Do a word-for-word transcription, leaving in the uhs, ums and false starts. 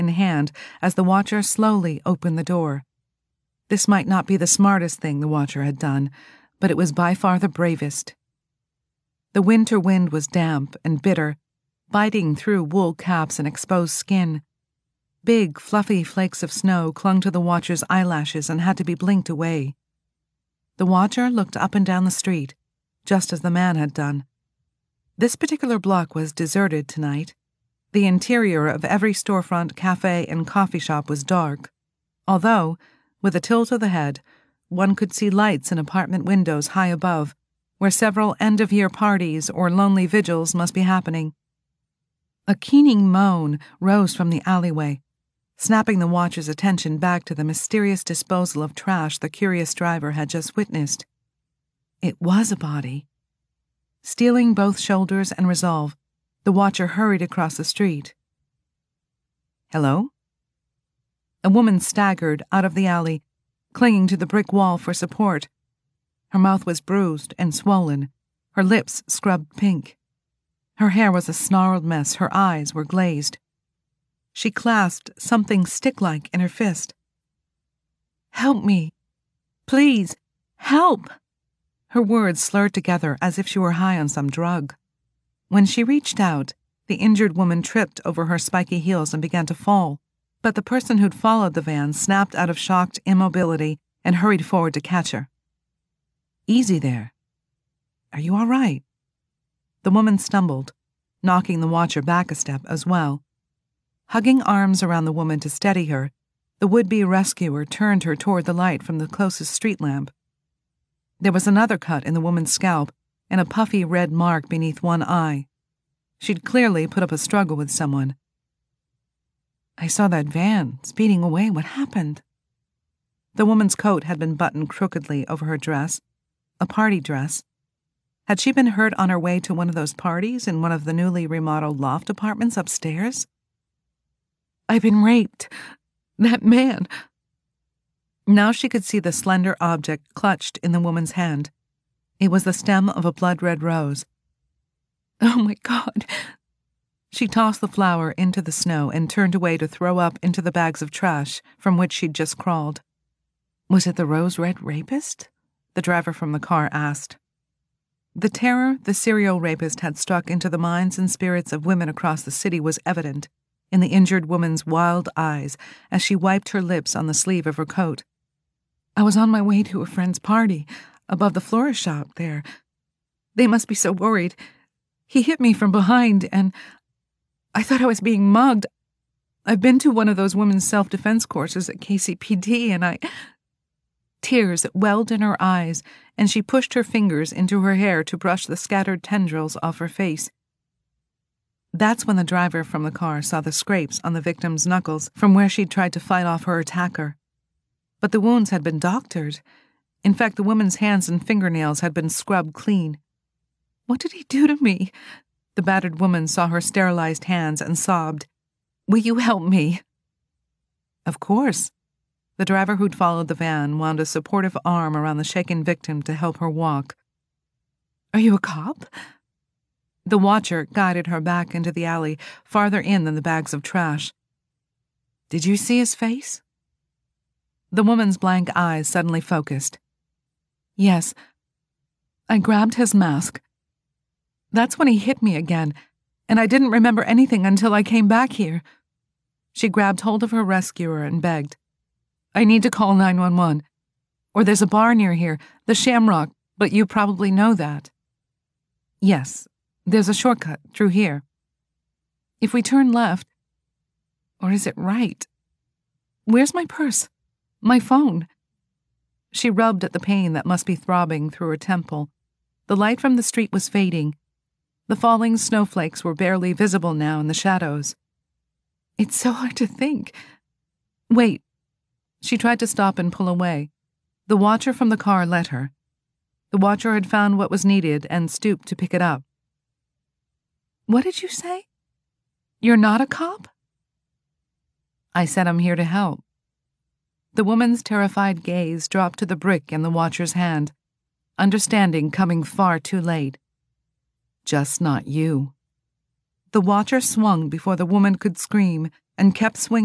in hand as the watcher slowly opened the door. This might not be the smartest thing the watcher had done, but it was by far the bravest. The winter wind was damp and bitter, biting through wool caps and exposed skin. Big, fluffy flakes of snow clung to the watcher's eyelashes and had to be blinked away. The watcher looked up and down the street, just as the man had done. This particular block was deserted tonight. The interior of every storefront, cafe, and coffee shop was dark, although, with a tilt of the head, one could see lights in apartment windows high above, where several end-of-year parties or lonely vigils must be happening. A keening moan rose from the alleyway, snapping the watcher's attention back to the mysterious disposal of trash the curious driver had just witnessed. It was a body. Steeling both shoulders and resolve, the watcher hurried across the street. "Hello?" A woman staggered out of the alley, clinging to the brick wall for support. Her mouth was bruised and swollen, her lips scrubbed pink. Her hair was a snarled mess, her eyes were glazed. She clasped something stick-like in her fist. "Help me! Please, help!" Her words slurred together as if she were high on some drug. When she reached out, the injured woman tripped over her spiky heels and began to fall, but the person who'd followed the van snapped out of shocked immobility and hurried forward to catch her. "Easy there. Are you all right?" The woman stumbled, knocking the watcher back a step as well. Hugging arms around the woman to steady her, the would-be rescuer turned her toward the light from the closest street lamp. There was another cut in the woman's scalp and a puffy red mark beneath one eye. She'd clearly put up a struggle with someone. "I saw that van speeding away. What happened?" The woman's coat had been buttoned crookedly over her dress, a party dress. Had she been hurt on her way to one of those parties in one of the newly remodeled loft apartments upstairs? "I've been raped. That man—" Now she could see the slender object clutched in the woman's hand. It was the stem of a blood-red rose. "Oh, my God!" She tossed the flower into the snow and turned away to throw up into the bags of trash from which she'd just crawled. "Was it the rose-red rapist?" the driver from the car asked. The terror the serial rapist had struck into the minds and spirits of women across the city was evident in the injured woman's wild eyes as she wiped her lips on the sleeve of her coat. "I was on my way to a friend's party above the florist shop there. They must be so worried. He hit me from behind, and I thought I was being mugged. I've been to one of those women's self-defense courses at K C P D, and I—" Tears welled in her eyes, and she pushed her fingers into her hair to brush the scattered tendrils off her face. That's when the driver from the car saw the scrapes on the victim's knuckles from where she'd tried to fight off her attacker. But the wounds had been doctored. In fact, the woman's hands and fingernails had been scrubbed clean. "What did he do to me?" The battered woman saw her sterilized hands and sobbed. "Will you help me?" Of course. The driver who'd followed the van wound a supportive arm around the shaken victim to help her walk. "Are you a cop?" The watcher guided her back into the alley, farther in than the bags of trash. "Did you see his face?" The woman's blank eyes suddenly focused. "Yes. I grabbed his mask. That's when he hit me again, and I didn't remember anything until I came back here." She grabbed hold of her rescuer and begged, "I need to call nine one one. Or there's a bar near here, the Shamrock, but you probably know that." "Yes. There's a shortcut through here. If we turn left, or is it right? Where's my purse? My phone?" She rubbed at the pain that must be throbbing through her temple. The light from the street was fading. The falling snowflakes were barely visible now in the shadows. "It's so hard to think. Wait." She tried to stop and pull away. The watcher from the car let her. The watcher had found what was needed and stooped to pick it up. "What did you say? You're not a cop?" "I said I'm here to help." The woman's terrified gaze dropped to the brick in the watcher's hand, understanding coming far too late. "Just not you." The watcher swung before the woman could scream and kept swinging